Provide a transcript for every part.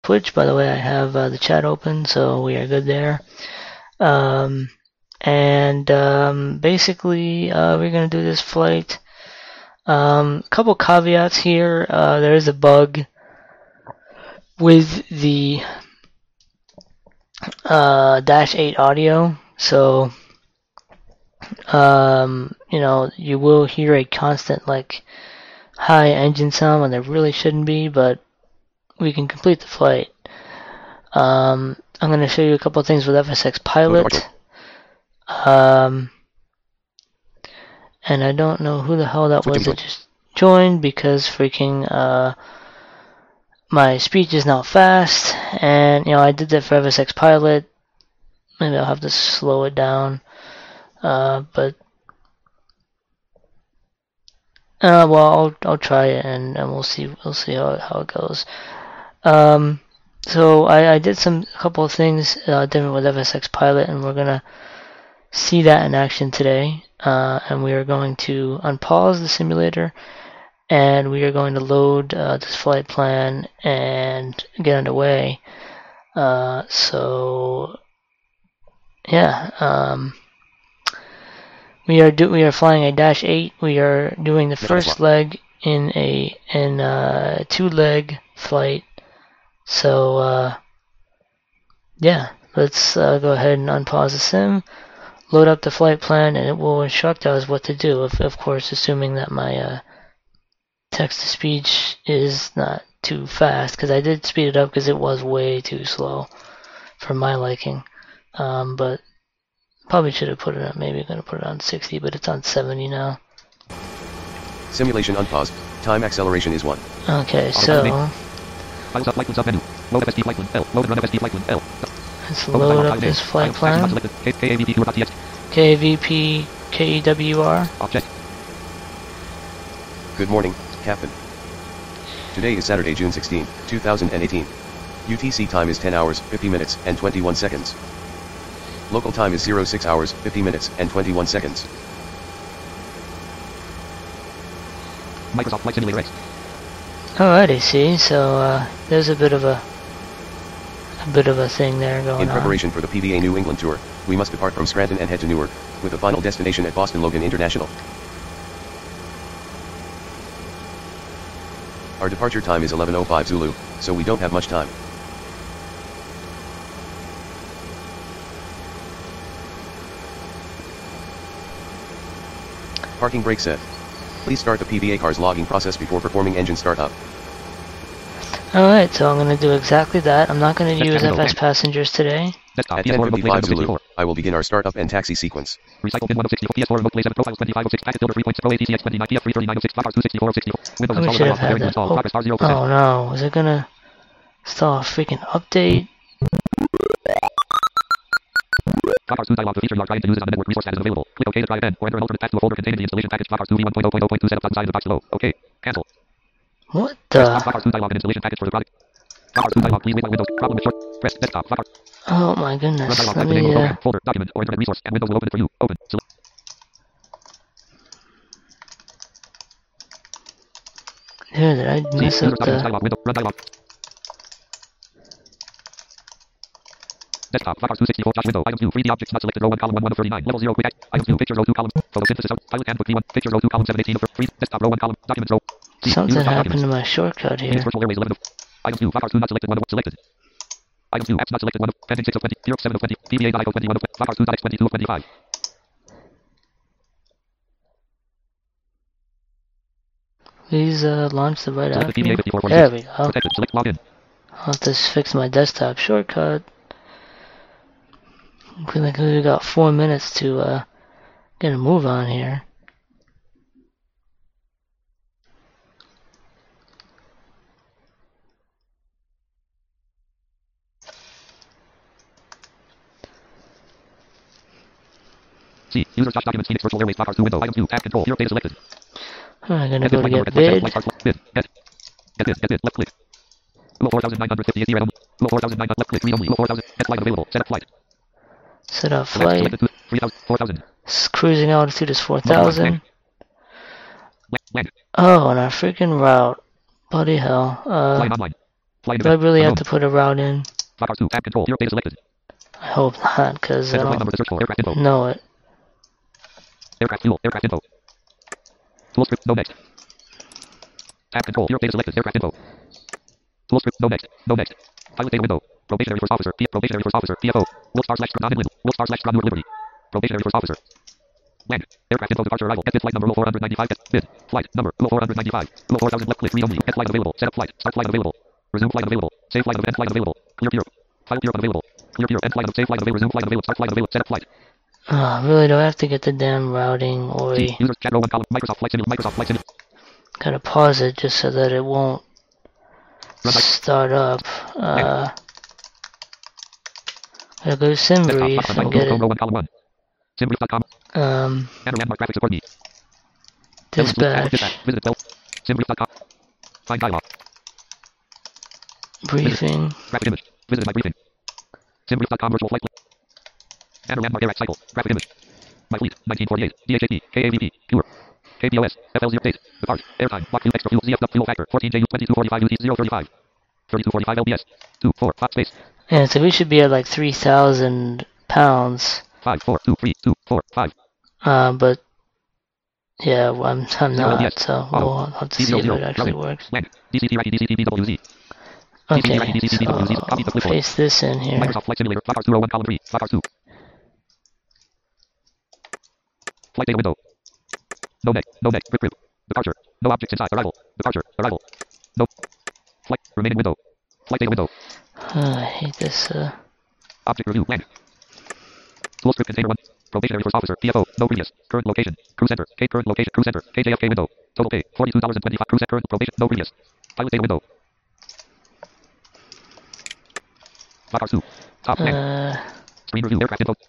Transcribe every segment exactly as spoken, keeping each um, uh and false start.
Twitch, by the way, I have uh, the chat open, so we are good there. Um, and um, basically, uh, we're gonna do this flight. Um, a couple caveats here. Uh, there is a bug with the uh, Dash eight audio, so um, you know you will hear a constant like high engine sound when there really shouldn't be, but we can complete the flight. Um, I'm going to show you a couple of things with F S X Pilot. Um, and I don't know who the hell that was that just joined because freaking uh, my speech is not fast. And, you know, I did that for F S X Pilot. Maybe I'll have to slow it down. Uh, but, uh, well, I'll, I'll try it and, and we'll see, we'll see how, how it goes. Um, So I, I did some a couple of things uh, different with F S X Pilot, and we're gonna see that in action today. Uh, and we are going to unpause the simulator, and we are going to load uh, this flight plan and get underway. Uh, so yeah, um, we are do we are flying a Dash eight. We are doing the first leg in a in a two leg flight. So, uh, yeah, let's uh, go ahead and unpause the sim, load up the flight plan, and it will instruct us what to do, if, of course, assuming that my uh, text-to-speech is not too fast, because I did speed it up because it was way too slow for my liking. Um, but probably should have put it on, maybe I'm going to put it on sixty, but it's on seventy now. Simulation unpaused. Time acceleration is one. Okay, so... Files up, flight menu. Load F S D flight plan L. Load run F S D flight plan L. Let's load up this flight plan. K V P K E W R. Object. Good morning, Captain. Today is Saturday, June sixteenth, two thousand eighteen. U T C time is ten hours, fifty minutes, and twenty-one seconds. Local time is zero six hours, fifty minutes, and twenty-one seconds. Microsoft Flight Simulator X. Alrighty, see, so uh, there's a bit of a a bit of a thing there going on. In preparation on. for the P V A New England tour, we must depart from Scranton and head to Newark, with a final destination at Boston Logan International. Our departure time is eleven oh five Zulu, so we don't have much time. Parking brake set. Please start the P V A car's logging process before performing engine startup. Alright, so I'm going to do exactly that. I'm not going to use F S passengers today. At ten fifty-five Zulu, I will begin our startup and taxi sequence. Recycle bin one oh six P S four remote play seven profiles twenty-five oh six packet builder three point zero A T C X twenty-nine P F three thirty-nine oh six five two sixty-four oh sixty. Windows we should have had that. Oh, oh no, is it going to install a freaking update? Flowcars two dialog, the feature you are trying to use is on the network resource that is available. Click OK to try again, or enter an alternate path to a folder containing the installation package Flowcars two v one point zero point zero point two setup outside the box below. OK. Cancel. What the? Flowcars two dialog and installation package for the product. Flowcars two dialog, please wait while Windows. Problem with short. Press desktop. Flowcars. Oh my goodness. Run dialog, Let type the name me, of the uh... program, folder, document, or internet resource, and Windows will open it for you. Open. Select. Dude, did I mess up the... Dialog, window, run dialog. Desktop, Flowcars two sixty-four, Josh window, item two, three D objects not selected, row one, column one, one of thirty-nine, level zero, quick act, item two, picture row two, column, photosynthesis out, pilot handbook V one, picture row two, column seven, eighteen of three, desktop row one, column, documents row. C, Something happened to my shortcut here. Virtual airways eleven of, item two, Flowcars two not selected, one of selected. Item two, apps not selected, one of, pending six of twenty, zero seven of twenty, P V A dot I O twenty-one of, Flowcars two dot X twenty-two of twenty-five. Please uh, launch the right app. There we go. Protected, select login. I'll have to fix my desktop shortcut. I think we got four minutes to uh, get a move on here. C. User Josh documents Phoenix Virtual Airways Flowcars two window. Item two. Tab control. Your data selected. I'm gonna go to get bid. Bid. Get. Get bid. Get bid. Left click. Low four thousand nine hundred fifty. Low four thousand nine hundred. Left click. Read only. Low four thousand. Get flight available. Set up flight. Set up flight. three thousand. four thousand. Cruising altitude is four thousand. Oh, on our freaking route. Bloody hell. Uh, Flying online. Flight Do I event. really have Unknown. to put a route in? Flight R two. Tab control. Europe data selected. I hope not, because I Enter flight number don't to search for. Aircraft info. know it. Aircraft fuel. Aircraft info. Tool script. No next. Tab control. Europe data selected. Aircraft info. Tool script. No next. No next. Pilot data window. Probationary first officer. P- probationary first officer. P F O. Will star slash non-inland. Will star slash Newark Liberty. Probationary first officer. Land. Aircraft info departure arrival. Get flight number four ninety-five. Get bid. Flight number four ninety-five. four thousand left click. Read only. Get flight available. Set up flight. Start flight available. Resume flight available. Save flight event flight available. Clear Europe. File Europe unavailable. Clear Europe. End flight. Save flight available. Resume flight available. Start flight available. Set up flight. Oh, really, do I have to get the damn routing or C. Users chat row one column. Microsoft Flight Simulator. Microsoft Flight Simulator. gotta pause it just so that it won't Run by- start up. Uh, gotta go to Desktop. SimBrief Button. and Row get row it. one column one. Simbrief dot com. Um, Banner landmark graphics support me. Dispatch. dispatch, Visit Bell. Simbrief dot com. Find dialog. briefing. Graphic image. Visit my briefing. Simbrief dot com virtual flight. Banner landmark air cycle. Graphic image. My fleet. nineteen forty-eight. D H A P. K A V P. Pure. K P O S. F L zero date. Depart. Airtime. Block fuel extra fuel. Z F W fuel factor. fourteen J U twenty-two forty-five U T zero thirty-five. thirty-two forty-five L B S. two, four, five space. Yeah, so we should be at like three thousand pounds. five, four, two, three, two, four, five. Uh, but yeah, well, I'm, I'm Zero L B not, S. so Auto. we'll have to D see zero if zero. it actually Routing. works. Land. D C T R T D C T B W Z. Okay, D C T R T D C T B W Z. Copy the so clipboard. paste this in here. Microsoft Flight Simulator. Flight R two oh one column three. Flight R two. Flight data window. No next. No next. Grip grip. Departure. No objects inside. Arrival. Departure. Arrival. No. Flight. Remaining window. Flight data window. Uh, I hate this. Uh, Object review. Land. Tool script container one. Probationary first officer. P F O. No previous. Current location. Crew center. K current location. Crew center. K J F K window. Total pay. forty-two dollars and twenty-five. Crew center. Current probation. No previous. Pilot data window. Flight R two. Top. Land. uh, Screen review. Aircraft info.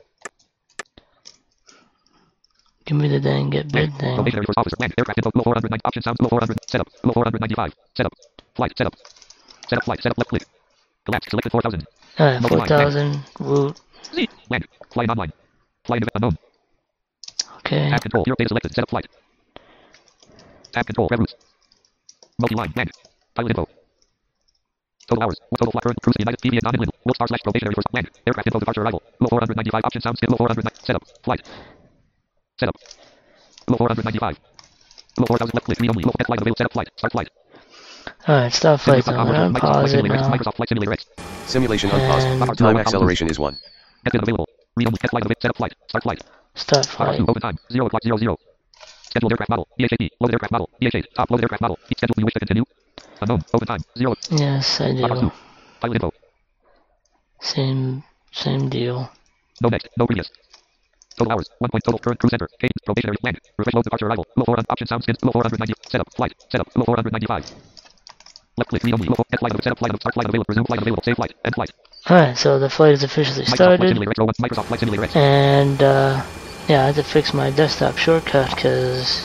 give me the dang get bid Land. thing. Probationary first officer. Land. Aircraft info. Low four hundred. Option sound. Low four hundred. Setup. Low four ninety-five. Setup. Flight. Setup. Setup flight. Setup left click. Collapse. Selected four thousand. Alright, Mobile four line. Land. thousand route. Z. Land. Flight online. Flight event unknown. Okay. Tab control. Europe data selected. Setup flight. Tab control. Red routes. Multi-line. Land. Pilot info. Total hours. Total flight. Current cruise United P V and non-inland. Will star slash probationary first. Land. Aircraft info departure arrival. Low four ninety-five. Option sound. Low four hundred. Setup. Flight. Setup. Low four ninety-five. Low four thousand left click. Read only. Low flight available. Setup flight. Start flight. Alright, stop flight zone. I'm gonna pause it now. Microsoft Flight Simulator X. Simulation And- unpaused. Time acceleration is one. Get bid available. Read only. Get flight available. Setup flight. Start flight. Start Flight flight. open time. Zero o'clock zero zero. Scheduled aircraft model. D H A P. Loaded aircraft model. D H A. Top loaded aircraft model. Scheduled. You wish to continue? Unknown. Open time. Zero. Yes, I Flight R do. two. Pilot info. Same, same deal. No next. No previous. Total hours. One point total current crew center. Cadence. Probationary land. Refresh load departure arrival. Low four hundred. Option sound skins. Low four ninety. Setup. Flight. Setup. Low four ninety-five. Left click. Read only. Low four. Get flight. Setup flight. Start flight available. Resume flight available. Save flight. End flight. Alright, so the flight is officially Microsoft Flight started. Simulator X. Row one. Microsoft Flight Simulator X. And, uh, yeah, I had to fix my desktop shortcut because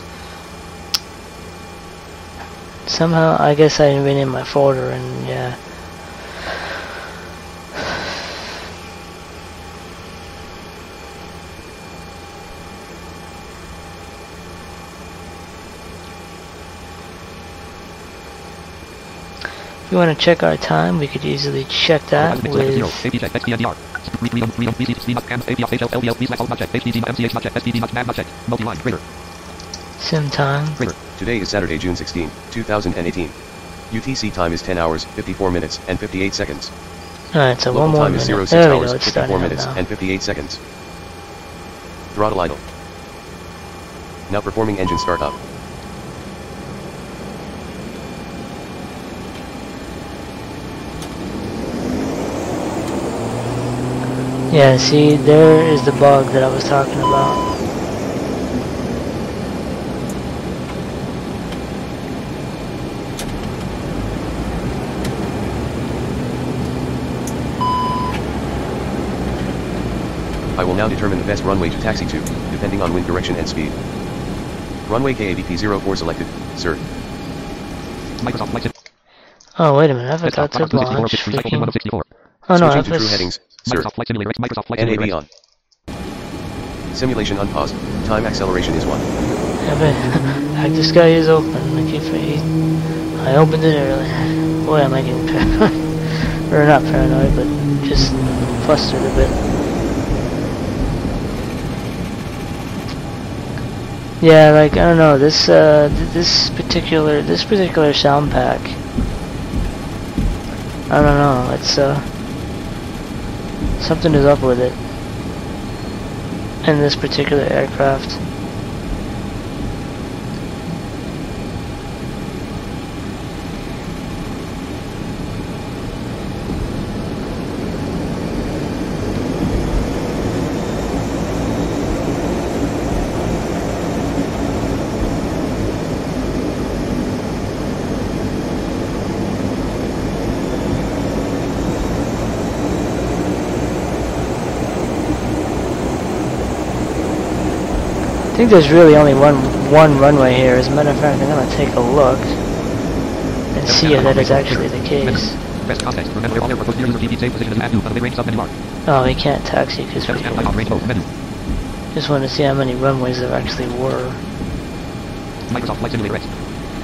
somehow I guess I didn't rename my folder and, yeah. If you want to check our time, we could easily check that with Multi-line. Greater. sim time. Greater. Today is Saturday, June sixteenth, two thousand eighteen. U T C time is ten hours, fifty-four minutes, and fifty-eight seconds. Alright, so Local one more time minute. is zero six There we hours, go, it's fifty-four starting minutes, now. and fifty-eight seconds. Throttle idle. Now performing engine startup. Yeah, see, there is the bug that I was talking about. I will now determine the best runway to taxi to, depending on wind direction and speed. Runway K A V P zero four selected, sir. Microsoft Flight Sim. Oh, wait a minute, I forgot to Desktop launch sixty-four. freaking... one sixty-four. Oh no, I Switching to true was... headings, sir. Microsoft Flight Simulator X. Microsoft Flight N A Simulator B X. on. Simulation unpaused. Time acceleration is one. Yeah, but Active Sky is open. I keep forgetting. I opened it earlier. Boy, am I getting Or not paranoid, but just flustered a bit. Yeah, like, I don't know, this, uh, th this particular, this particular sound pack, I don't know, it's, uh, something is up with it in this particular aircraft. I think there's really only one one runway here. As a matter of fact, I'm gonna take a look and see if that is actually the case. Best context. Remember all airport near user T P safe position as map two of the mid-range sub-menu mark. Oh, we can't taxi because we Seven scan range mode menu. just want to see how many runways there actually were. Microsoft Flight Simulator X.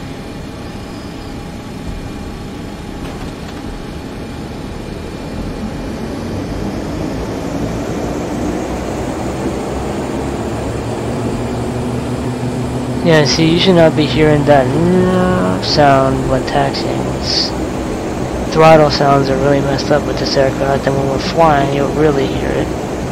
Yeah, see, you should not be hearing that sound when taxiing. It's, throttle sounds are really messed up with this aircraft, and when we're flying, you'll really hear it.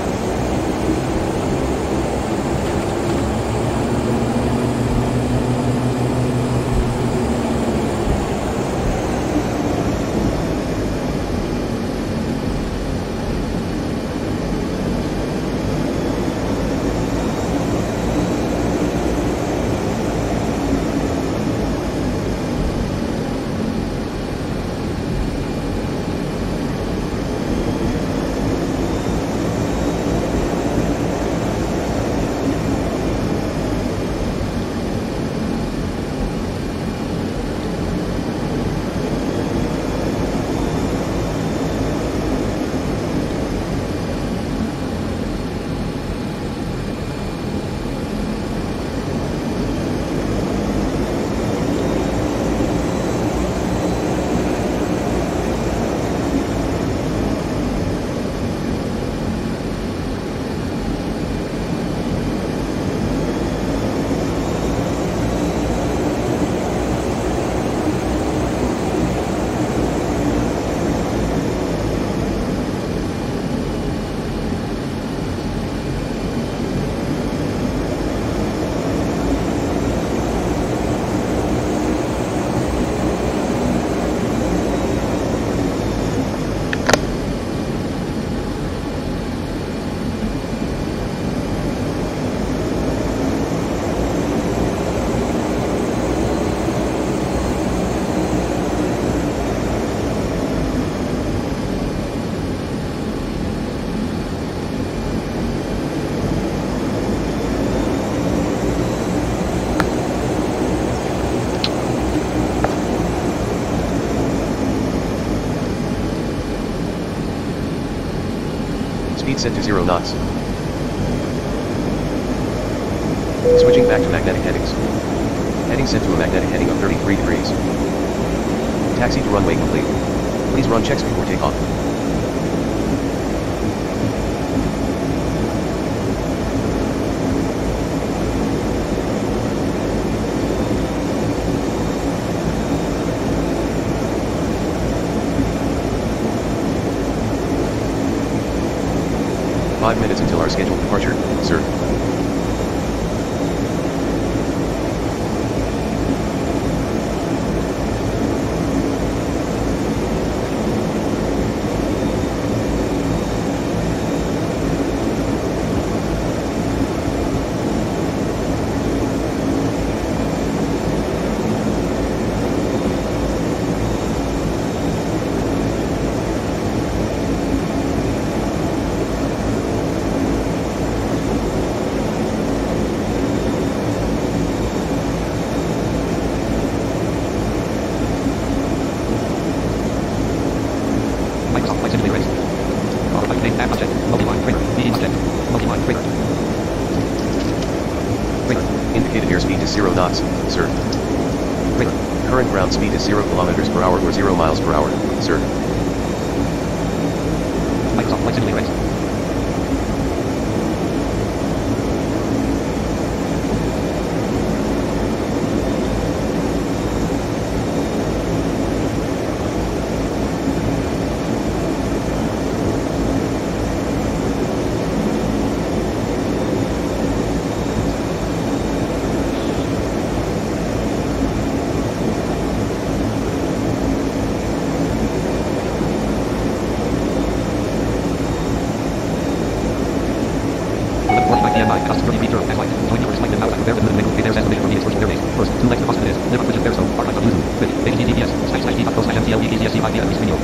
Speed set to zero knots. Switching back to magnetic headings. Heading set to a magnetic heading of thirty-three degrees. Taxi to runway complete. Please run checks before takeoff. Five minutes until our scheduled departure, sir. Microsoft Flight Simulator X. Our flight name app object. Multi-line trailer. B E object. Multi-line trailer. Trailer. Indicated airspeed is zero knots, sir. Trailer. Current ground speed is zero kilometers per hour or zero miles per hour, sir. Costs thirty-three zero. As white. Join your selected out. There is limited make there's estimated from Phoenix Virtual Airbase. First, two legs to cost is. Live up there so. Archive of Luzu. Fit. H T T P S. Slash slash t.co slash mtle e c s c five d video.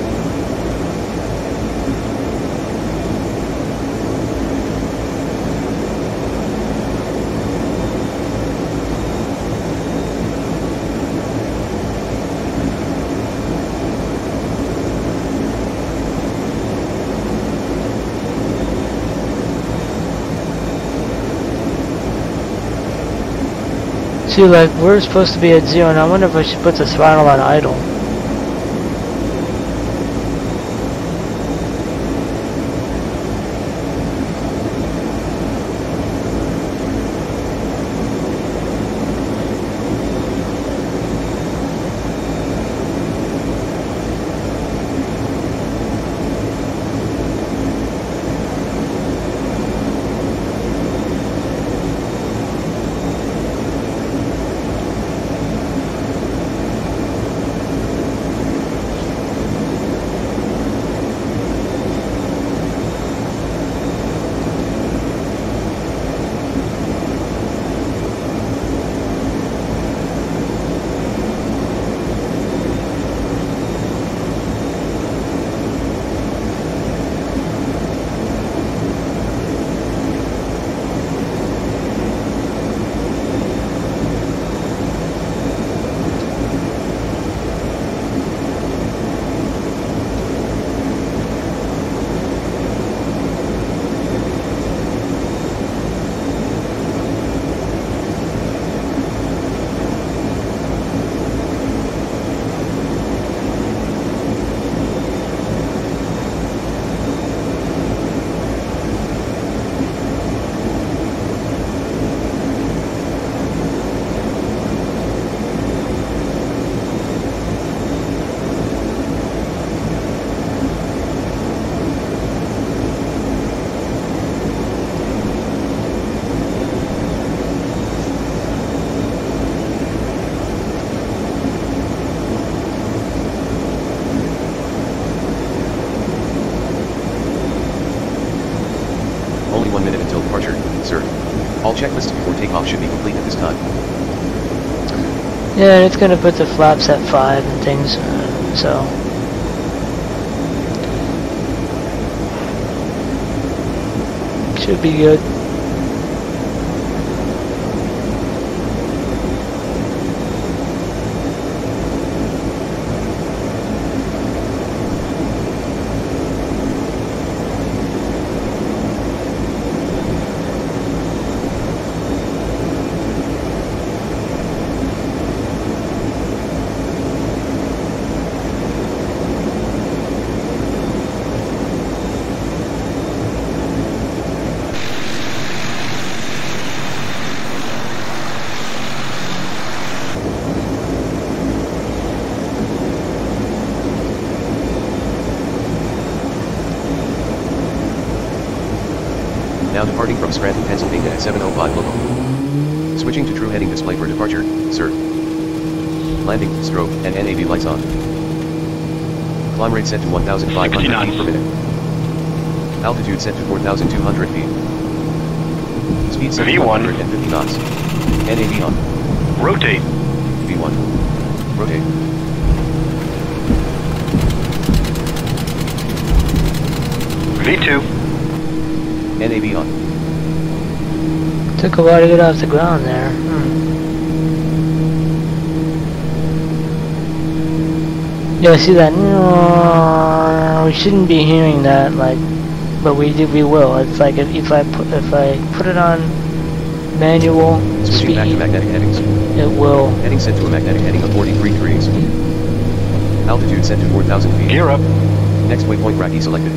See, like, we're supposed to be at zero, and I wonder if I should put the throttle on idle. One minute until departure, sir. All checklists before takeoff should be complete at this time. Yeah, it's gonna put the flaps at five and things, uh, so. Should be good. Now departing from Scranton, Pennsylvania at seven oh five local. Switching to true heading display for departure, sir. Landing, strobe, and N A V lights on. Climb rate set to one thousand five hundred feet per minute. Altitude set to four thousand two hundred feet. Speed set to one hundred fifty knots. N A V on. Rotate. V one. Rotate. V two. N A V on. Took a while to get off the ground there. Hmm. Yeah, see that? We shouldn't be hearing that, like, but we do. We will. It's like if, if I put if I put it on manual Switching speed, back to magnetic headings. it will. Heading set to a magnetic heading of forty-three degrees. Altitude set to four thousand feet. Gear up. Next waypoint Raki selected.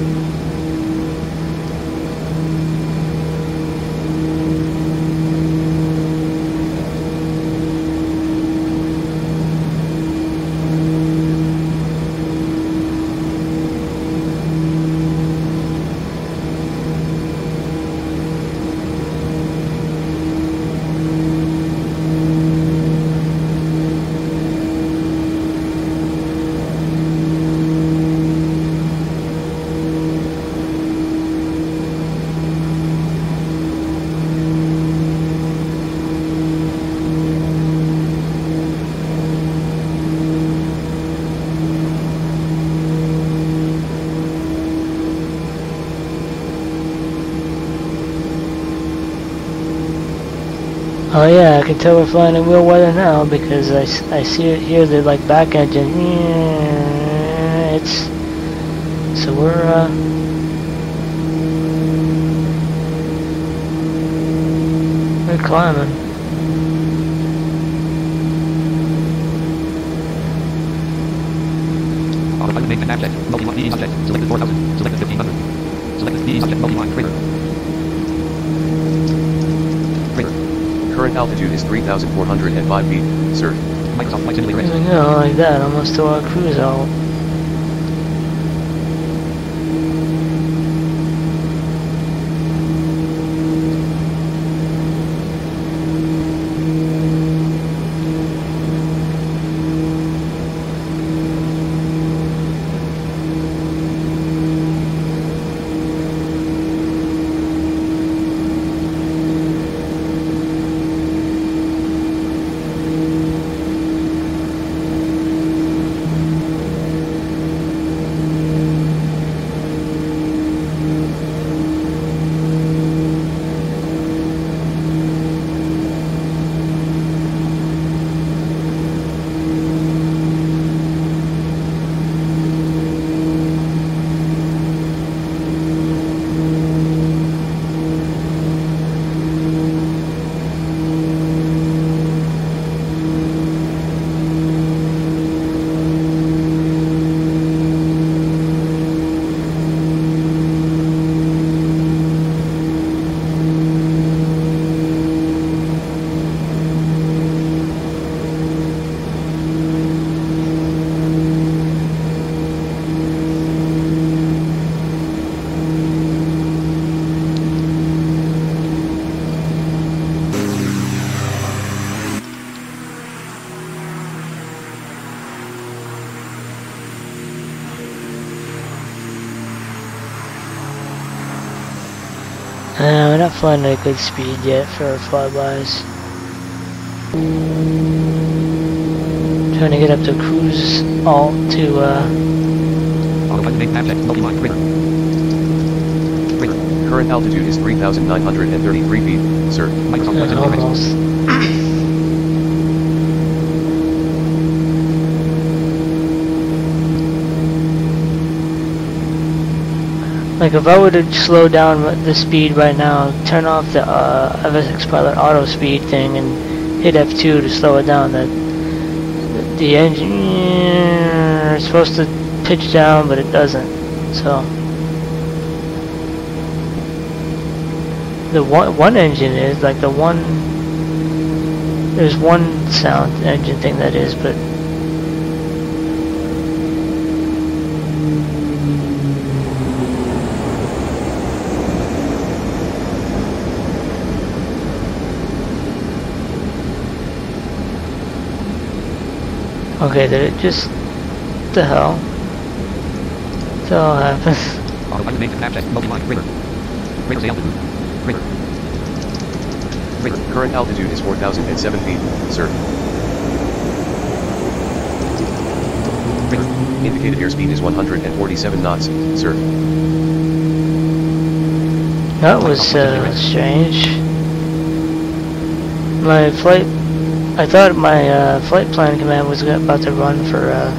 Oh yeah, I can tell we're flying in real weather now because I, s- I see it here. The like back engine. Yeah, it's so we're uh. We're climbing. Autopilot main nav check. Multi-line D E subject. Selected four thousand. Selected fifteen hundred. Selected D E subject. Multi-line crater. Crater. Current altitude is three thousand four hundred five feet, sir. Microsoft Flight Simulator. There we go, like that. Almost to our cruise out. Uh, we're not flying at a good speed yet for our flybys. Trying to get up to cruise alt to uh. Autopilot main nav check. Multi-line crater. Crater. Current altitude is three thousand nine hundred thirty-three feet, sir. Microsoft Flight uh, Simulator. almost. Like if I were to slow down the speed right now, turn off the uh, F S X Pilot auto speed thing and hit F two to slow it down, that the engine is supposed to pitch down, but it doesn't. So the one one engine is like the one. There's one sound engine thing that is, but. Okay, did it just... What the hell? What the hell happened? Autopilot main nav check. Multi-line crater. Crater's altitude. Crater. Crater. Current altitude is four thousand seven feet, sir. Crater. Indicated airspeed is one hundred forty-seven knots, sir. That was uh, strange. My flight... I thought my uh, flight plan command was about to run for uh,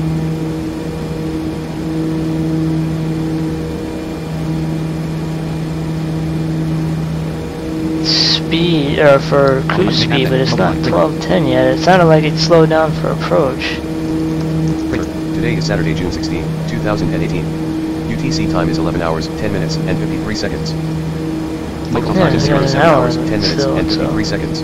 speed, or for cruise speed, but it's not twelve ten yet. It sounded like it slowed down for approach. Crater. Today is Saturday, June sixteenth, two thousand eighteen. U T C time is eleven hours, ten minutes, and fifty-three seconds. Local Yeah, time is it's zero an seven hour hours, ten minutes, still, and so- fifty-three seconds.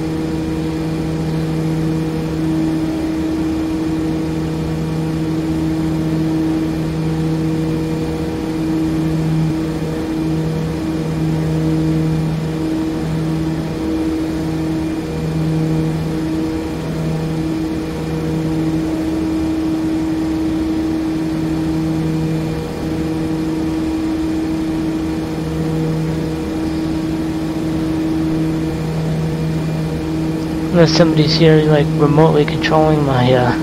Unless somebody's here, like, remotely controlling my, uh,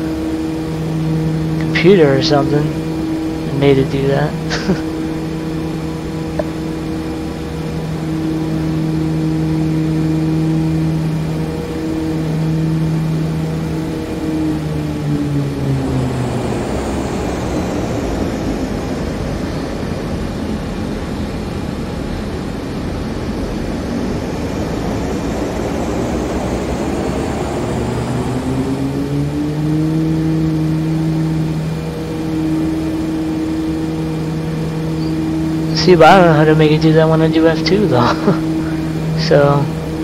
computer or something, and made it do that. See, but I don't know how to make it do that when I do F two though. So.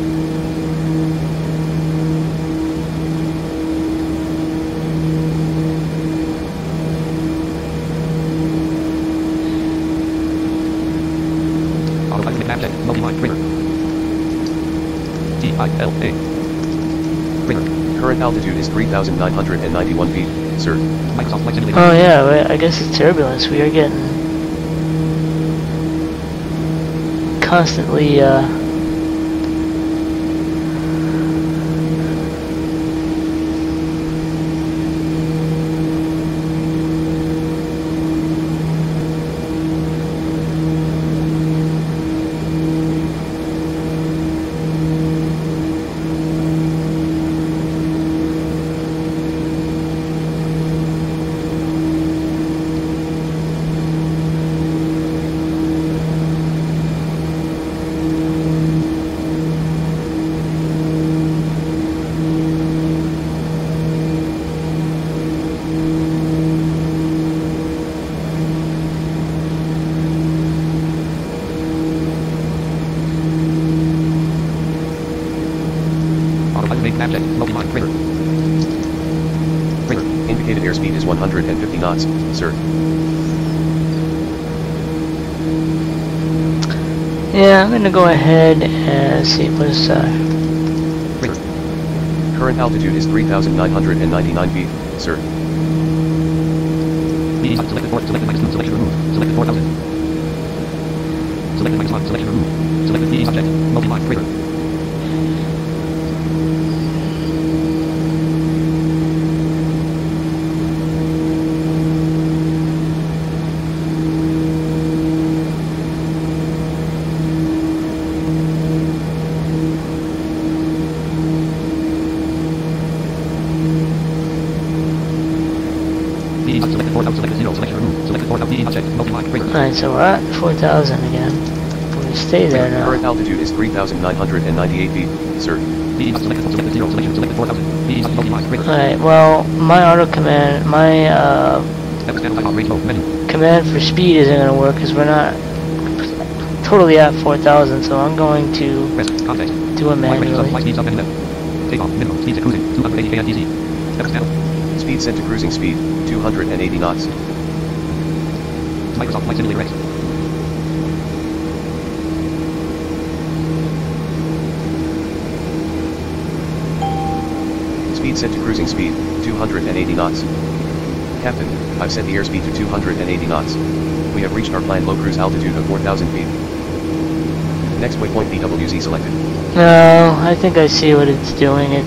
Autopilot map check. Multi-line trigger. T I L A. Trigger. Current altitude is three thousand nine hundred ninety-one feet, sir. Microsoft Flight Simulator. Oh yeah, right, I guess it's turbulence. We are getting constantly. Uh, Autopilot map check. Multi-line trigger. Trigger. Indicated airspeed is one hundred fifty knots, sir. yeah, I'm gonna go ahead and see what's. Uh, Trigger. Current altitude is three thousand nine hundred ninety-nine feet, sir. Leading up. Selected four. Selected minus two. Selection removed. Selected four thousand. Selected minus one. Selection removed. Selected leading object. Multi-line trigger. Leading up. Selected four thousand. Selected zero. Selection removed. Selected four thousand. Leading object. Multi-line trigger. Alright, so we're at four thousand again. We stay there now. Current altitude is three thousand nine hundred ninety-eight feet, sir. Leading up. Selected. Selected zero. Selection. Selected four thousand. Leading up. Multi-line trigger. Alright, well, my auto command, my uh, F standby on range mode. Menu. command for speed isn't going to work because we're not totally at four thousand, so I'm going to Rest. Context. do it Flight range up. manually. Flight speeds up and left. Take off. Minimum. Speeds at cruising. two hundred eighty K N D C. F standby. Speed set to cruising speed, two hundred eighty knots. Microsoft Flight Simulator X. Speed set to cruising speed, two hundred eighty knots. Captain, I've set the airspeed to two hundred eighty knots. We have reached our planned low cruise altitude of four thousand feet. Next waypoint B W Z selected. No, I think I see what it's doing. It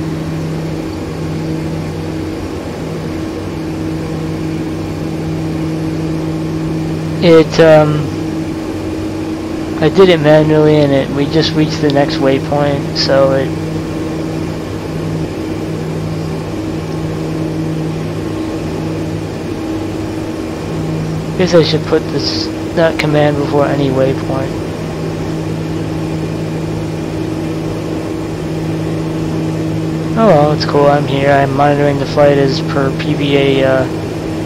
It, um, I did it manually and it, we just reached the next waypoint, so it, I guess I should put this, that command before any waypoint. Oh well, it's cool, I'm here, I'm monitoring the flight as per P V A, uh,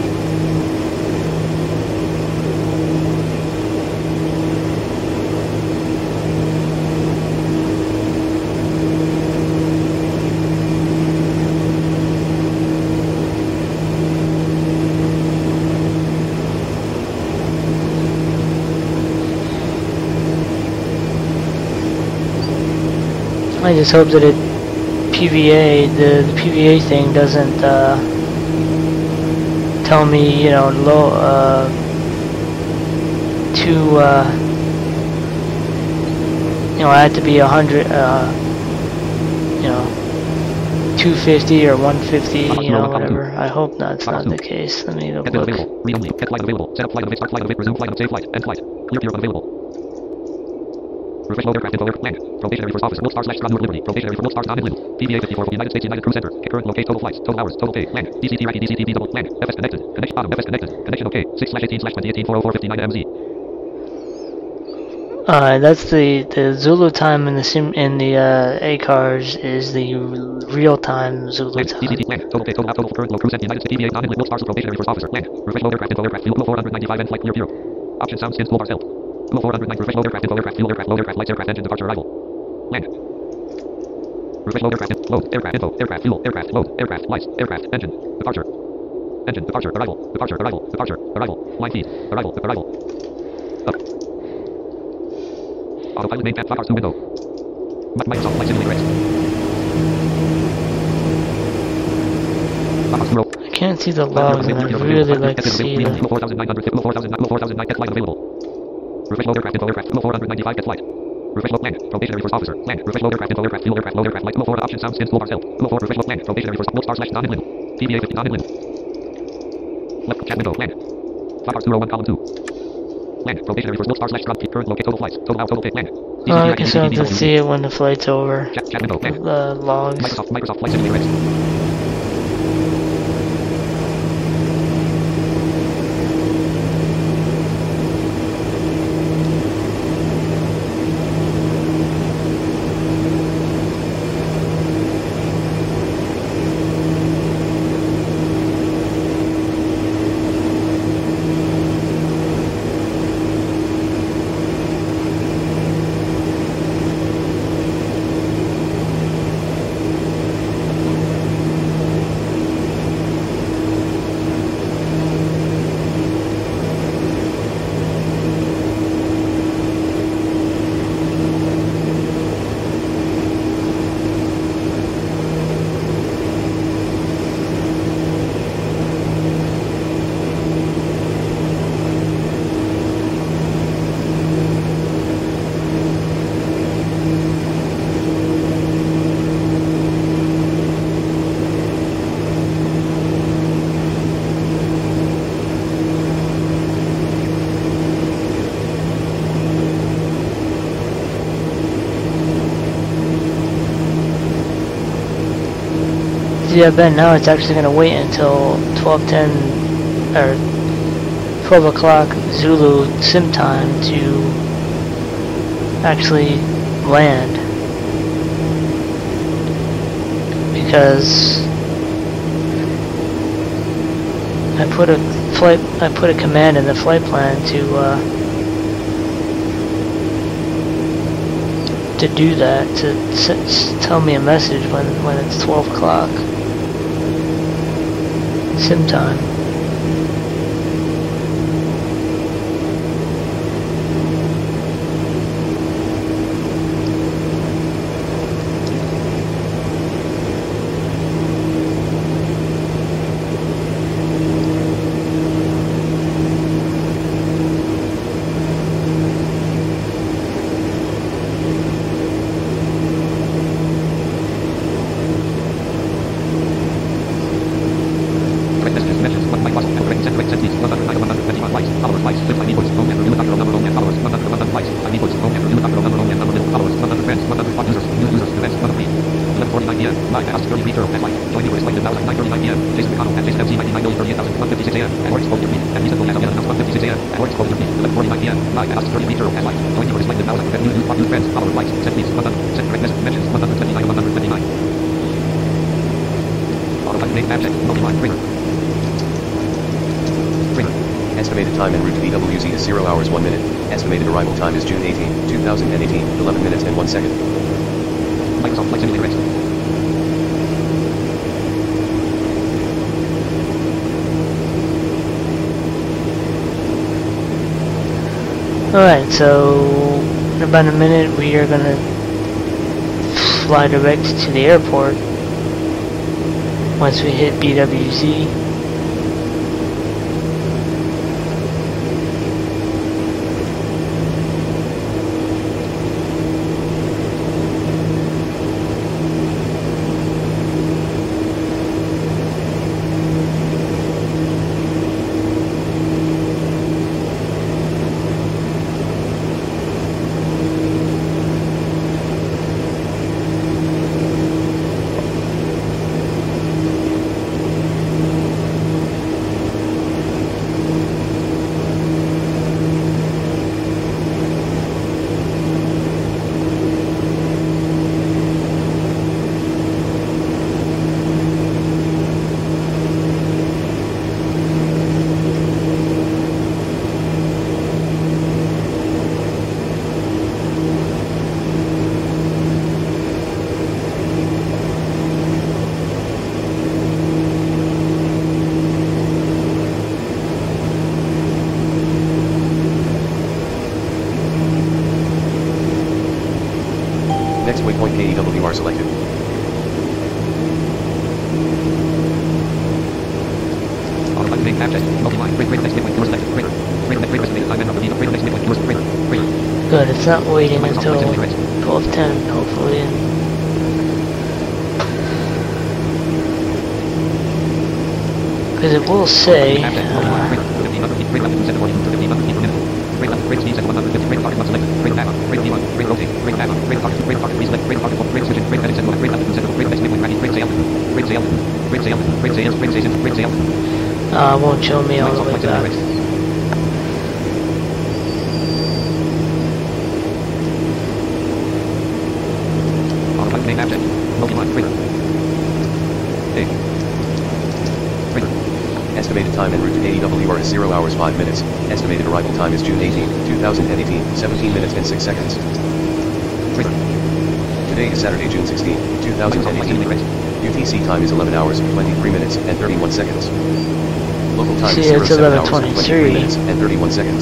I just hope that it P V A, the, the P V A thing doesn't uh, tell me, you know, low, uh, to, uh, you know, I have to be a hundred, uh, you know, two fifty or one fifty, you know, whatever. I hope that's not the case. Let me go Get look. available. Read only. Get flight available. Set up flight of start flight of resume flight of save flight. End flight. Clear pure unavailable. Refresh mode aircraft info air land. Probationary first officer. World star slash ground Liberty. Probationary for World stars non inland. P V A fifty-four for United States United Crew Center. Current locate total flights. Total hours. Total pay. Land. D C T Iraqi D C T V double land. F S connected. Connection bottom. F S connected. Connection okay. six slash eighteen slash twenty eighteen four oh four fifty-nine M Z. Alright, that's the, the Zulu time in the sim in the uh, A cars is the real time Zulu Land. time. D C T land. Total pay. Total out. Total for current low cruise and United States P V A non inland. World stars probationary first officer. Land. Refresh mode aircraft info aircraft fuel four hundred ninety-five and flight clear pure. Option sound skins toolbars help. Level four hundred nine. Refresh load aircraft info. Aircraft fuel. Aircraft load. Aircraft lights. Aircraft engine departure arrival. Land. Refresh load aircraft. Load. Aircraft info. Aircraft fuel. Aircraft load. Aircraft lights. Aircraft engine departure. Engine departure. Arrival. Departure. Arrival. Departure. Arrival. Line feed. Arrival. Arrival. Up. Autopilot main tab. Five hours to window. Microsoft Flight Simulator X. Five hours to roll. I can't see the logs, and I really like to see them. four thousand nine hundred. four thousand nine. four thousand nine. Get flight available. Refresh load aircraft info. Aircraft. four hundred ninety-five. Get flight. Refresh load land. Probationary first officer. Land. Refresh load aircraft info. Aircraft fuel. Aircraft load. Aircraft light. four option sound spins. Full bars help. four refresh load land. Probationary first. Milk star slash non inland. T B A fifty non inland. Left chat window. Land. five hours to roll one column two. Land. Probationary first. Milk star slash drop. Current locate total flights. Total out. Total pit. Land. Oh, I guess I'll have to see it when the flight's over. Chat, chat window. Land. The logs. Microsoft Microsoft Flight Simulator X. Yeah, Ben, now it's actually going to wait until twelve ten or twelve o'clock Zulu sim time to actually land, because I put a flight I put a command in the flight plan to uh, to do that, to s tell me a message when when it's twelve o'clock sim time. Estimated time en route to B W Z is zero hours one minute. Estimated arrival time is June eighteenth, two thousand eighteen, eleven minutes and one second. Microsoft Flight Simulator X. Alright, so in about a minute we are gonna fly direct to the airport once we hit B W Z. Waypoint K E W R selected. Auto button name tab check. Multi-line. Greater next midpoint tour selected. Greater. Greater next greater estimated time and number. Greater next midpoint tour greater. Greater. Good, it's not waiting Microsoft until Flight Simulator X. twelve ten, hopefully. Because it will say, Tab check. Multi-line. Greater. fifteen hundred feet. Greater altitude set to forty. fifteen hundred feet per minute. Greater left. Greater speed set to one hundred fifty. Greater target one selected. Greater tab on. Greater D one. Greater rotate. Greater tab on. Greater target. Greater target reselect. Greater target one. Greater switching. Greater heading set to one. Greater altitude set to greater next midpoint ready. Greater say altitude. Greater say altitude. Greater say altitude. Greater say altitude. Greater say altitude. Greater say altitude. uh, it won't show me all the Microsoft way Flight Simulator back. X. Auto button name tab check. Multi-line. Greater. A. Greater. Estimated time en route to K E W R is zero hours five minutes. Estimated arrival time is June eighteenth, two thousand eighteen, seventeen minutes and six seconds. Greater. Today is Saturday, June sixteenth, two thousand Microsoft Flight eighteen. Simulator X. U T C time is eleven hours, twenty-three minutes and thirty-one seconds. Local time See, is zero it's seven hours, eleven twenty-three twenty-three. minutes and thirty-one seconds.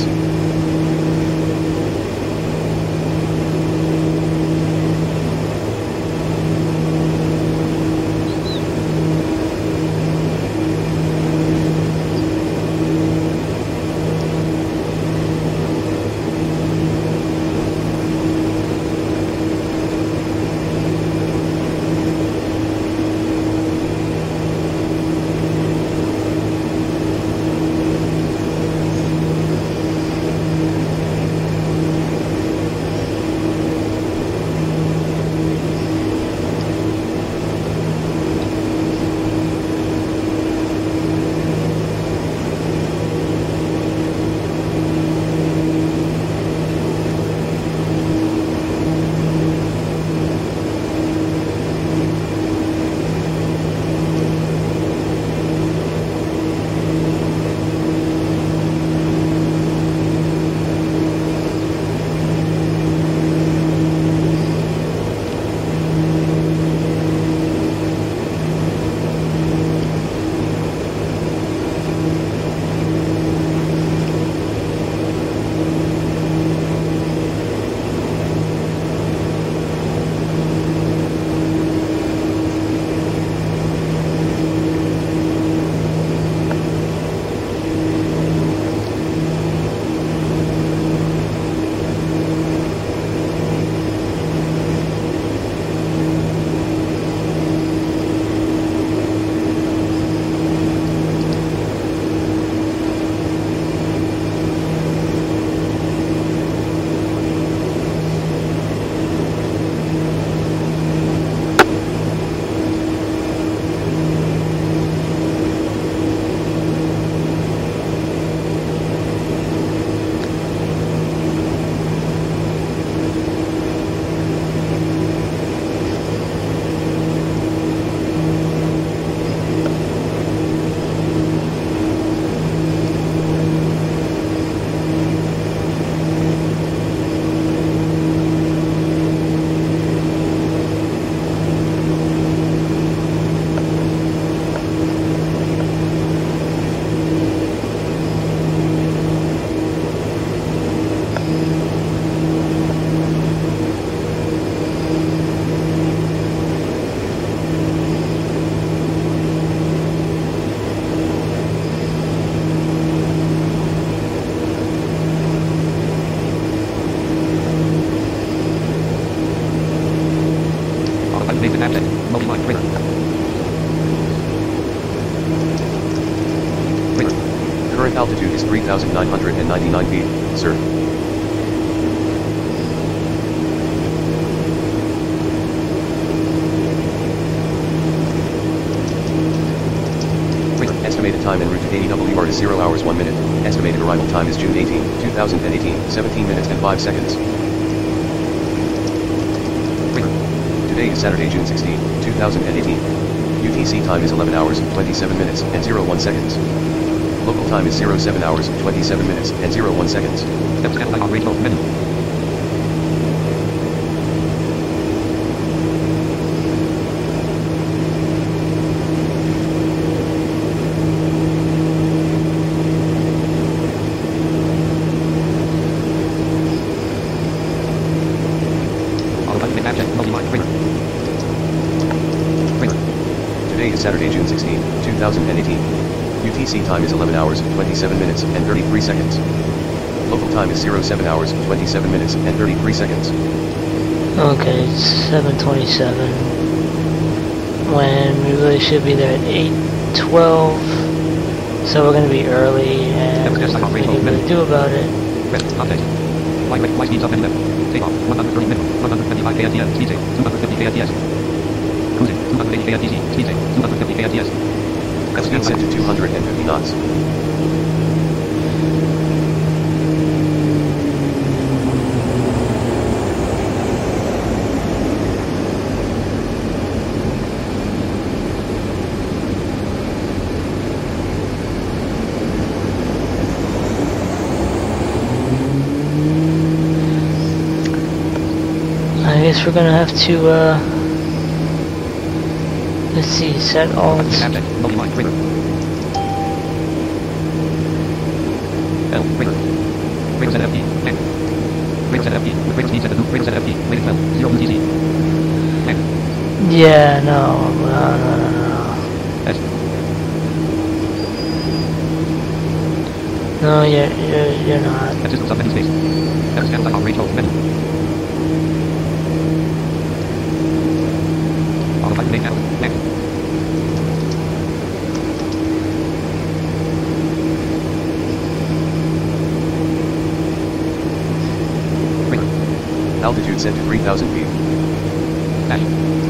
Nathan Abject. Multi-line. Greater. Greater. Current altitude is three thousand nine hundred ninety-nine feet, sir. Greater. Estimated time en route to K E W R is zero hours one minute. Estimated arrival time is June eighteenth, two thousand eighteen, seventeen minutes and five seconds. Greater. Today is Saturday, June sixteenth, two thousand eighteen. U T C time is eleven hours, twenty-seven minutes and zero one seconds. Local time is zero seven hours, twenty-seven minutes and zero one seconds. Step scan light on range mode. Menu. Auto button. Abject. Multi-line. Greater. June sixteenth, two thousand eighteen. U T C time is eleven hours, twenty-seven minutes, and thirty-three seconds. Local time is zero seven hours, twenty-seven minutes, and thirty-three seconds. Okay, it's seven twenty-seven. When we really should be there at eight twelve. So we're gonna be early, and there's nothing we can do about it. Red, update. Flight rate, flight speeds up and left. Take off, one hundred thirty minimum, one hundred twenty-five K N T S, speed safe, two hundred fifty K N T S. Cruising, two hundred eighty K N T C, speed safe, two hundred fifty K N T S. Speed set to two hundred fifty knots. I guess we're gonna have to, uh, let's see, set all. Abject, multi-line, rigor. L, rigor. Rigor set F T, N. Rigor set F T, with rigor speed set to rigor set F T, latest twelve, zero U T C. N. Yeah, no, no, no, no, no. S. No, you're, you're, you're not. F system submenu space. F scan site on range hold, menu. Autopilot main panel, next. Altitude set to three thousand feet. Dash.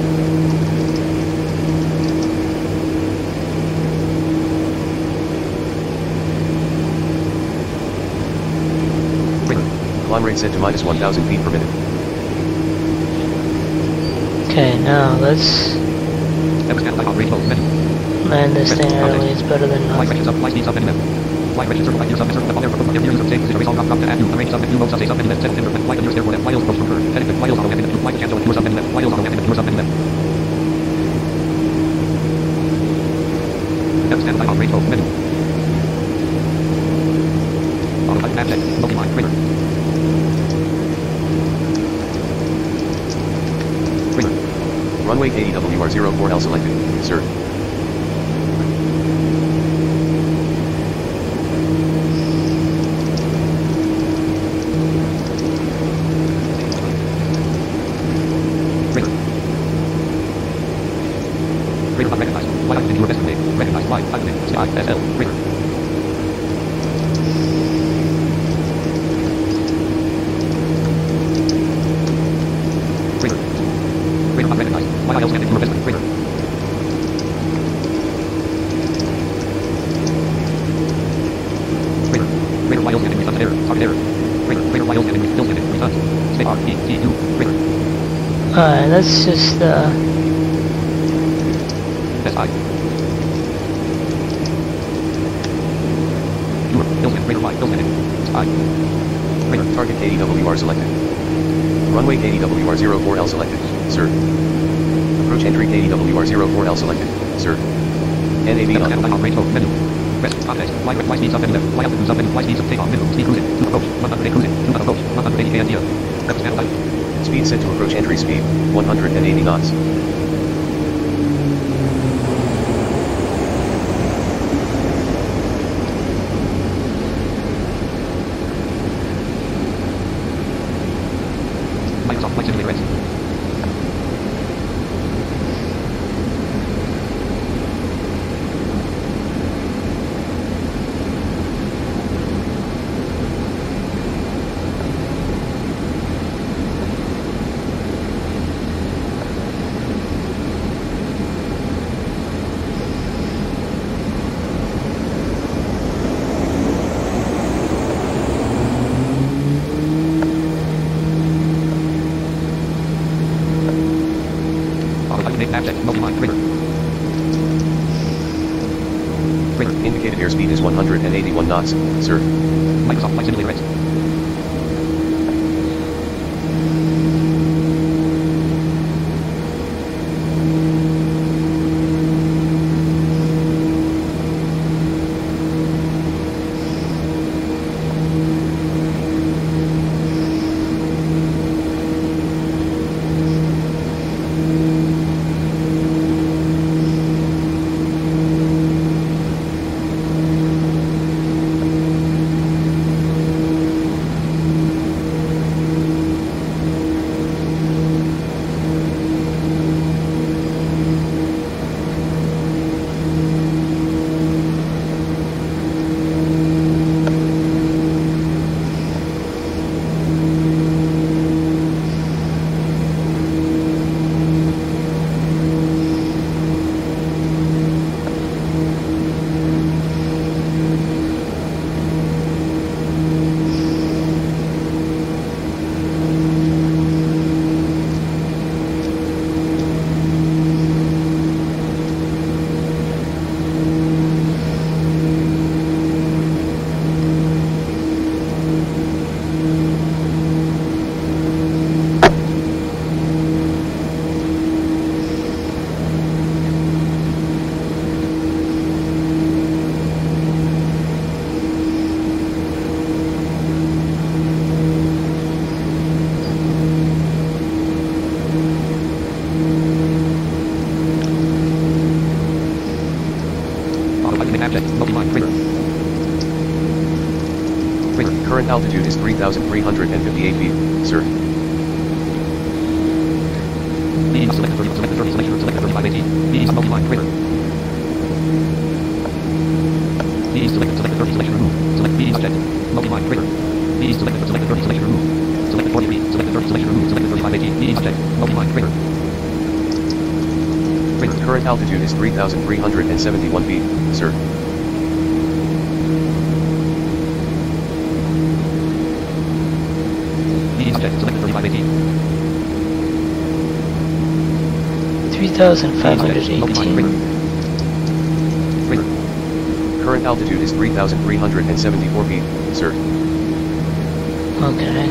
Rigor. Climb rate set to minus one thousand feet per minute. Okay, now let's F scan site on range hold, menu. land this thing early. It's better than Flight nothing. range sub, flight speed sub, menu left. Flight range circle, flight near sub, circle, left, on air, from near user, save, zero, race, all, drop, drop, to add, new, arrange sub, new, mode, sub, say, sub, menu left, set, center, flight nearest airport, left, flight approach, from curve, heading, flight auto, landing, flight cancel, tour sub, menu left, flight auto, landing, tour sub, menu left. F scan site on range hold, menu. Autopilot map check, multi-line, rigor. Rigor. Runway K E W R zero four L selected, sir. Rigor. Rigor unrecognized. Flight item in your best name. Recognized flight item in Sky S L. Rigor. Rigor. Rigor unrecognized. Flight item in your best name. Rigor. Rigor. Rigor flight item in return error. Target error. Rigor. Rigor flight item in return return. Stay R E T U. Rigor. Alright, let's just, uh, S I. Tour. Hillsman. Rigor flight. Hillsman. Sky. Rigor. Target K E W R selected. Runway K E W R zero four L selected, sir. Approach entry K E W R zero four L selected, sir. N A V Scan on. site on range hold, menu. Rest, context, flight, flight speed sub, menu left, flight altitude sub, menu, flight speed sub, take off, minimum, speed cruising, to approach, one hundred eight cruising, to approach, one hundred eighty K N T S. Left scan site. Speed set to approach entry speed, one hundred eighty knots. Microsoft Flight Simulator X. Autopilot make abject, multi-line, rigor. Rigor. Indicated airspeed is one hundred eighty-one knots, sir. Microsoft Flight Simulator X. thousand three hundred fifty-eight feet, sir. B, select thirty, select thirty, select select thirty-five eighteen. B, multi-line, crater. B, select select thirty, selection remove. Select B, subject. Multi-line, crater. B, select select thirty, selection remove. Select forty feet, select thirty, selection remove. Select thirty-five eighteen. B, subject. Multi-line, crater. Crater. Current altitude is three thousand three hundred seventy-one feet, sir. B, subject. Select thirty-five eighteen. three thousand five hundred eighteen. Current altitude is three thousand three hundred seventy-four feet, sir. Okay.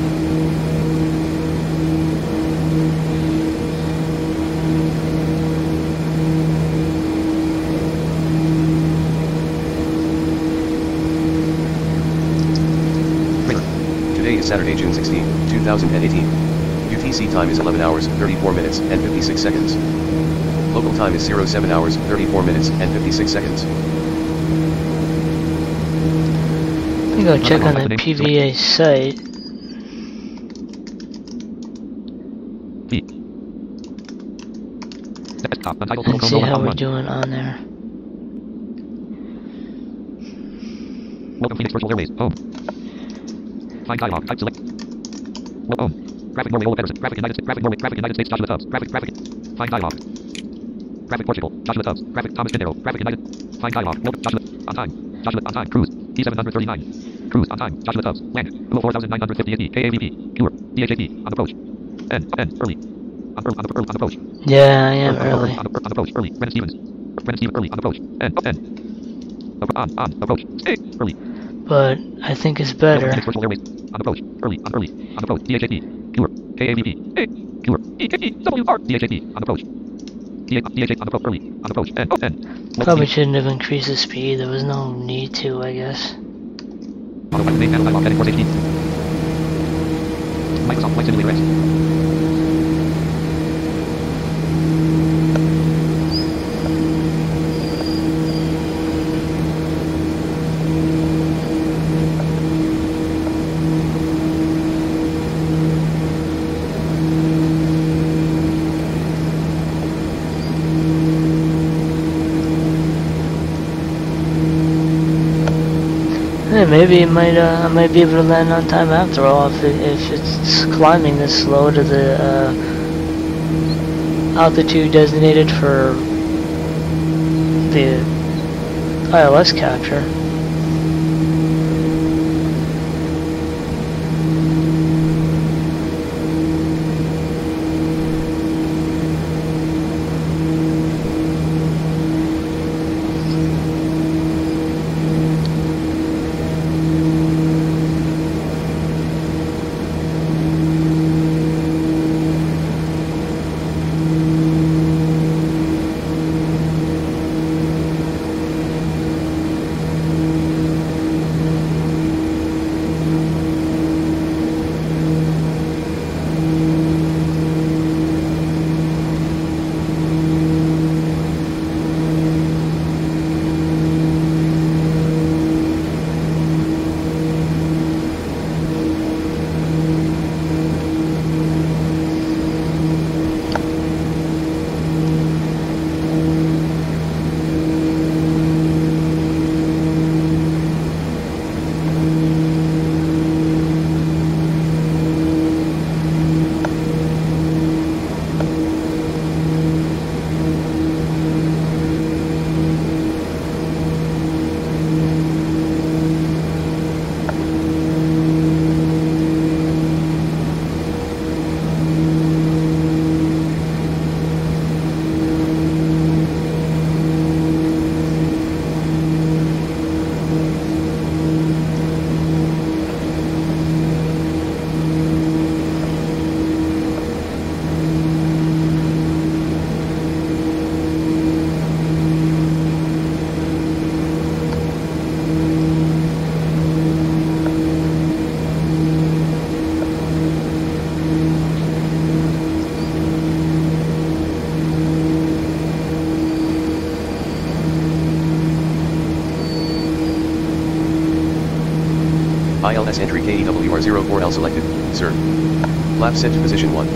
Today is Saturday, June sixteenth, two thousand eighteen. U T C time is eleven hours, thirty-four minutes, and fifty-six seconds. Local time is zero seven hours, thirty-four minutes, and fifty-six seconds. Let me go check on the P V A site. B. Desktop, untitled And see how we're one. doing on there. Welcome Phoenix Virtual Airways. Home. Find dialog. Type select. Well, home. Graphic Norway Ola Pedersen. Graphic United States. Graphic Norway. Graphic United States. Joshua Tubbs. Graphic. Graphic. Find dialog. Graphic Portugal. Joshua Tubbs. Graphic Thomas Pinero. Graphic United. Find dialog. Welcome Joshua. On time. Joshua on time. Cruise. D seven thirty-nine. Cruise on time. Joshua Tubbs. Land. Below four thousand nine hundred fifty A D. K A V P. Cure. D H A P. On approach. N. N. Early. On, on, on, on approach. Yeah, I am on, early. On, on, on approach. Early. Brennan Stevens. Brennan Stevens. Early. On approach. N. N. On. On. Approach. Stay. Early. But I think it's better. Phoenix Virtual Airways. On approach. Early. On early. On approach. D H A P. Cure. K A V P. A. Cure. E K E. W R. D H A P. On approach. D H A P. On approach. Early. On approach. N. O. N. Probably shouldn't have increased the speed. There was no need to, I guess. Autopilot main panel dialog. Heading for safety. Microsoft Flight Simulator X. Hey, maybe it might, uh, I might be able to land on time after all if, it, if it's climbing this slow to the uh, altitude designated for the I L S capture. I L S entry K E W R zero four L selected, sir. Flap set to position one.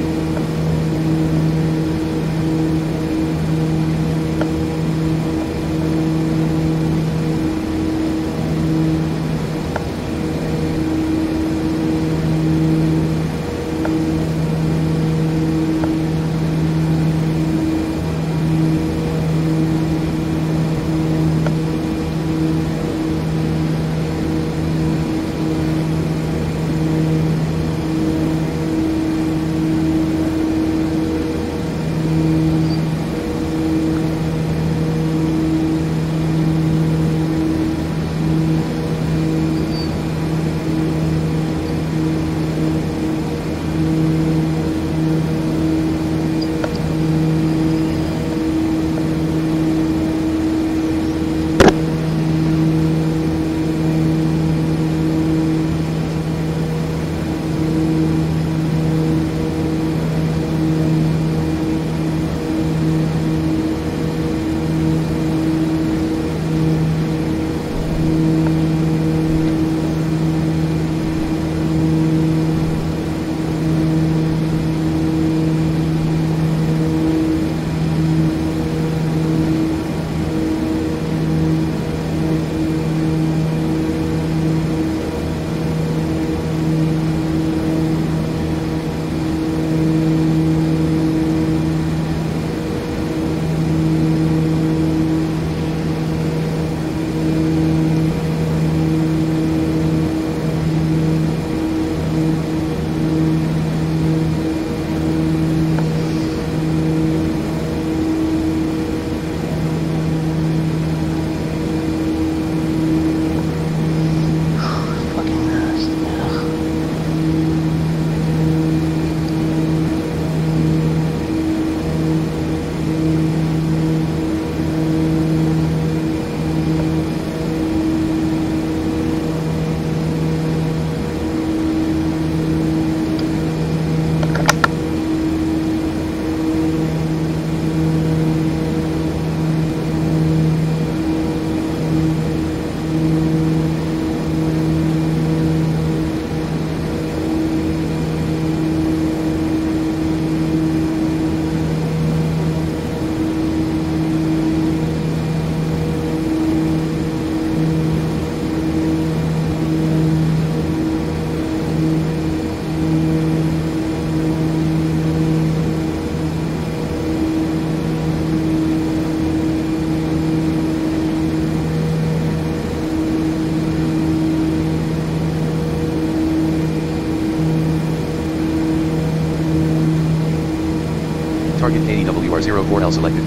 Target K E W R zero four L selected.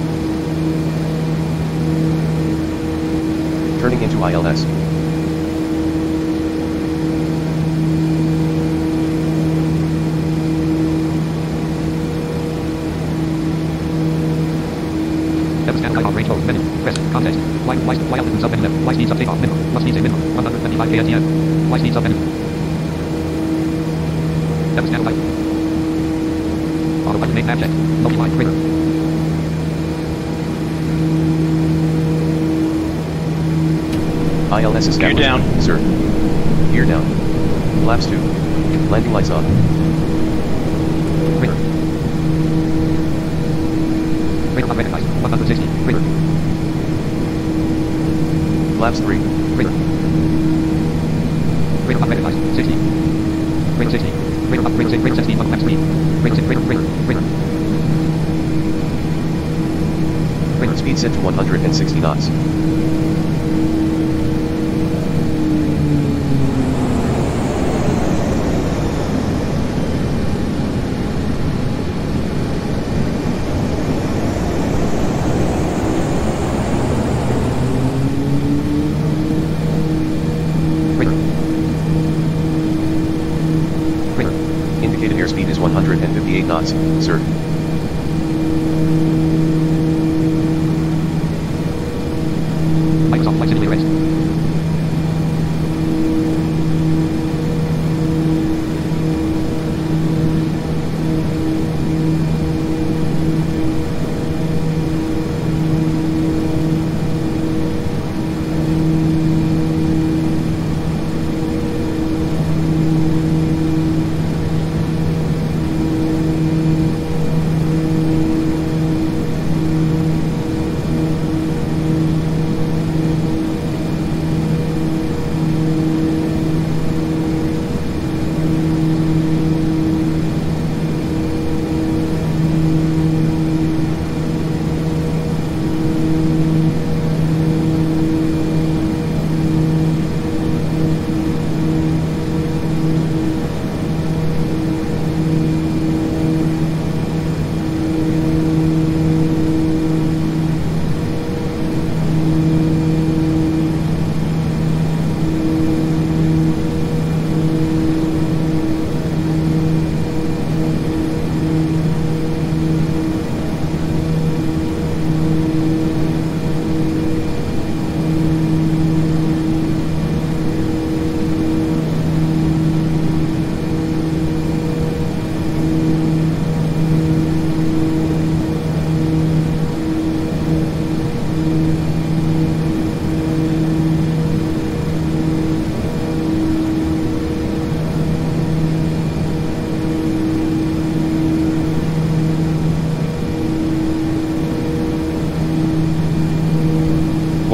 Turning into I L S. Ever scan icon range mode menu. Press context. Y Y Y altitude sub menu left. Y speed sub takeoff minimum. Must needs a minimum. one hundred twenty-five K T M. Y speed sub menu. Ever scan type. Auto button name abject. Multiply trigger. I L S established. Gear down. Sir. Gear down. Flaps two. Landing lights on. Trigger. Trigger not recognized. one hundred sixty. Trigger. Flaps three. Trigger. Trigger not recognized. sixty. Trigger sixty. Trigger not trigger six. Trigger seventeen. Max speed. Trigger six. Trigger. Trigger. Trigger. Trigger speed set to one hundred sixty knots. Indicated airspeed is one hundred fifty-eight knots, sir. Microsoft Flight Simulator X.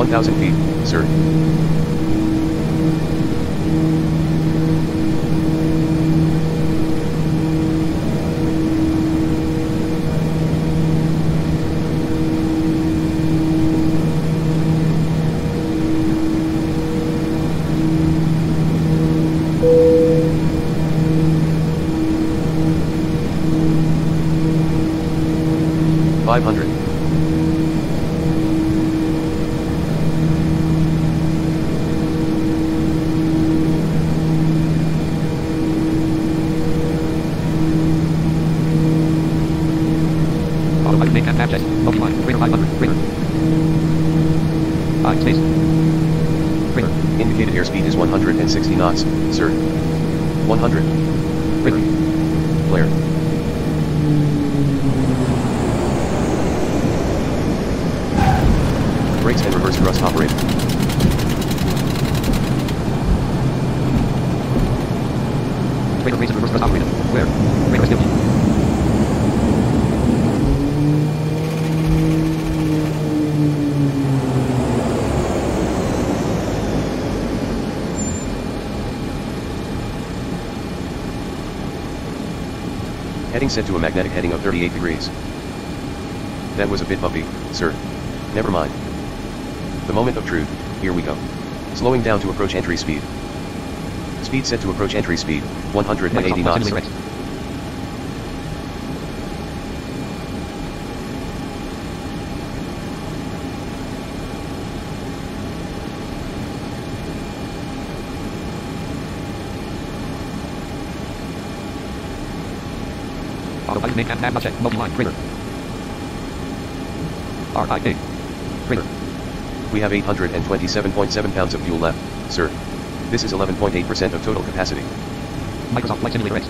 one thousand feet, sir. five hundred. Automatic main cap jet. Multi-line. Radar five hundred. Radar. I space. Radar. Indicated airspeed is one hundred sixty knots, sir. one hundred. Radar. Flare. Brakes and reverse thrust operated. Radar raise and reverse thrust operated. Where? Radar still. Heading set to a magnetic heading of thirty-eight degrees. That was a bit bumpy, sir. Never mind. The moment of truth, here we go. Slowing down to approach entry speed. Speed set to approach entry speed, one hundred eighty knots. Autopilot main cap nav check. Multi-line. Radar. R I A. Radar. We have eight hundred twenty-seven point seven pounds of fuel left, sir. This is eleven point eight percent of total capacity. Microsoft Flight Simulator X.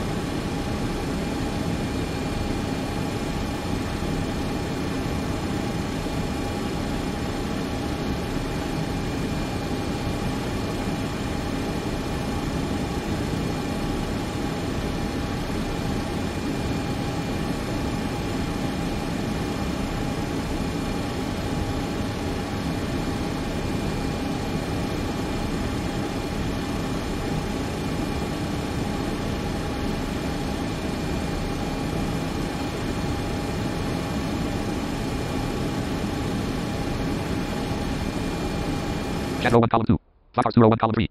Chat row one column two. Flash two row one column three.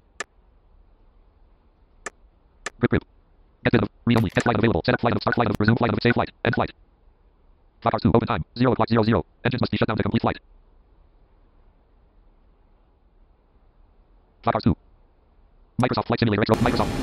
Grip grip. Get rid of. Read only. Test flight available. Set up flight of. Start flight of. Resume flight of. Save flight. End flight. Flash two. Open time. Zero o'clock zero zero. Engines must be shut down to complete flight. Flash two. Microsoft Flight Simulator X. Microsoft.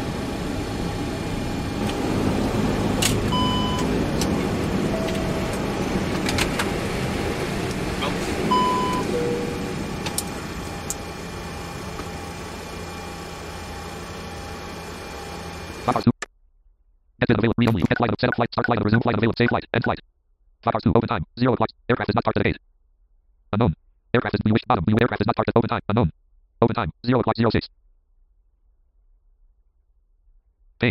Flash two. Get rid of available. Read only. Get flight of. Set up flight. Start flight of. Resume flight available. Save flight. End flight. Flash two. Open time. Zero o'clock. Aircraft is not parked at the gate. Unknown. Aircraft is. We wish. Bottom. We aircraft is not parked at open time. Unknown. Open time. Zero o'clock zero six. Pain.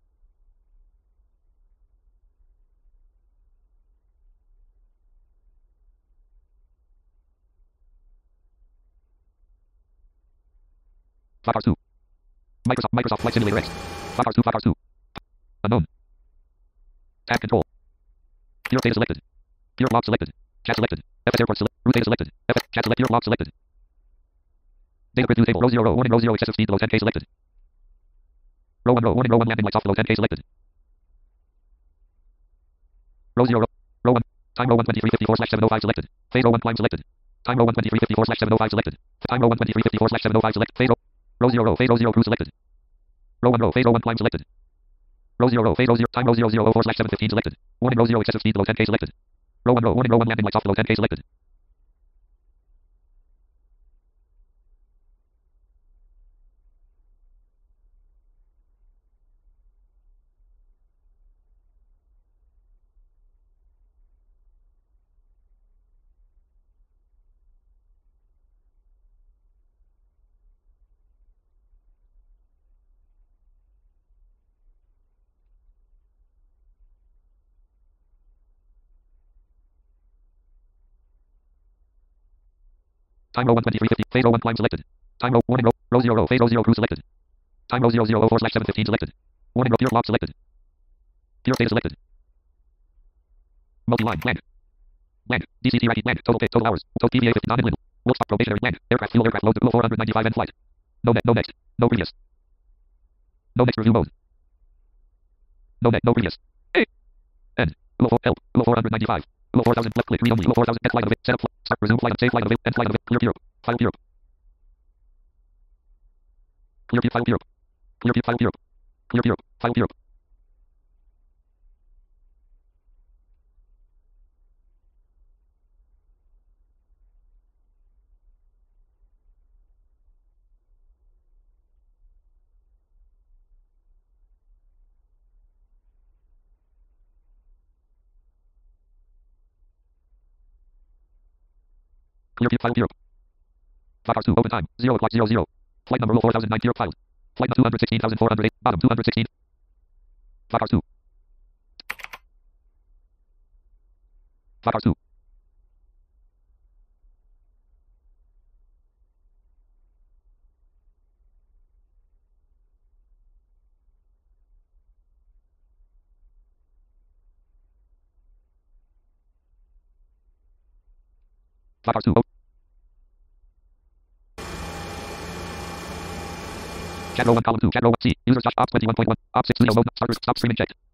Flash two. Microsoft Microsoft Flight Simulator X. Flash two. Flash two. Unknown. Tab control. Pure data selected. Pure log selected. Chat selected. F S airport select. Route data selected. F S chat select. Pure log selected. Data grid view table. Row zero. Row warning. Row zero. Excessive speed below ten K selected. Row one. Row warning. Row one. Landing lights off below ten K selected. Row zero. Row one. Time row one twenty three fifty four slash seven oh five selected. Phase row one climb selected. Time row one twenty three fifty four slash seven oh five selected. Time row one twenty three fifty four slash seven oh five select. Phase row. Row zero. Phase row zero crew selected. Row one. Row. Phase row one climb selected. Row zero. Phase row zero. Time row zero zero oh four slash seven fifteen selected. Warning. Row zero. Excessive speed below ten K selected. Row one. Row warning. Row one. Landing lights off below ten K selected. Time row one twenty-three fifty. Phase row one climb selected. Time row warning row row zero row phase row zero crew selected. Time row zero zero oh four slash seven fifteen selected. Warning row pure lock selected. Pure state selected. Multi line blank. Blank. D C T Iraqi blank. Total pay total hours. Total P V A fifty non inland. Wolf spot probationary blank. Aircraft fuel aircraft load to four ninety-five end flight. No next no next. No previous. No next review mode. No next no previous. Hey. End. Low four help. Low four ninety-five. Low four thousand left click read only. Low four thousand end flight of it. Set up flight. Start resume flight. Save flight of it. End flight of it. Clear Europe. File Europe. Clear file Europe. Clear file Europe. Clear Europe. File Europe. Clear file Europe. five hours two open time. zero o'clock zero zero. Flight number four thousand nine Europe files. Flight number two hundred sixteen thousand four hundred eight. Bottom two hundred sixteen. five hours two. five hours two. five hours two. Oh. Chat row one column two. Chat row one C. Users Josh Ops twenty-one point one. Ops six zero mode. Start stop streaming checked.